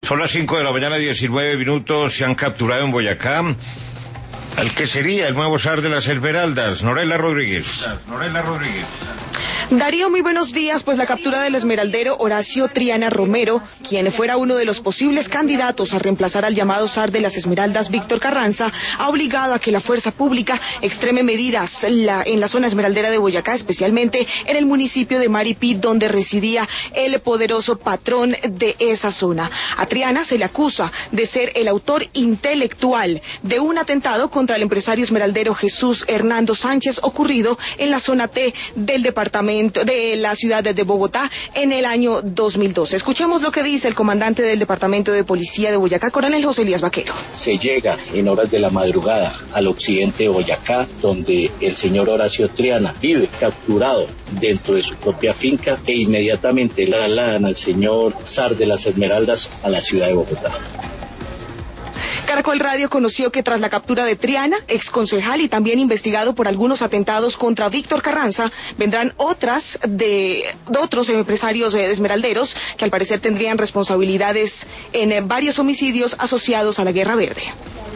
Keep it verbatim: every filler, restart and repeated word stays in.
Son las cinco de la mañana, diecinueve minutos. Se han capturado en Boyacá al que sería el nuevo zar de las Esmeraldas, Norela Rodríguez. Norela Rodríguez. Darío, muy buenos días. Pues la captura del esmeraldero Horacio Triana Romero, quien fuera uno de los posibles candidatos a reemplazar al llamado zar de las Esmeraldas, Víctor Carranza, ha obligado a que la fuerza pública extreme medidas en la, en la zona esmeraldera de Boyacá, especialmente en el municipio de Maripí, donde residía el poderoso patrón de esa zona. A Triana se le acusa de ser el autor intelectual de un atentado contra el empresario esmeraldero Jesús Hernando Sánchez, ocurrido en la zona T del departamento de la ciudad de Bogotá en el año dos mil doce. Escuchemos lo que dice el comandante del Departamento de Policía de Boyacá, coronel José Elías Vaquero. Se llega en horas de la madrugada al occidente de Boyacá, donde el señor Horacio Triana vive capturado dentro de su propia finca, e inmediatamente le trasladan al señor zar de las Esmeraldas a la ciudad de Bogotá. Caracol Radio conoció que tras la captura de Triana, exconcejal y también investigado por algunos atentados contra Víctor Carranza, vendrán otras de, de otros empresarios eh, esmeralderos que al parecer tendrían responsabilidades en eh, varios homicidios asociados a la Guerra Verde.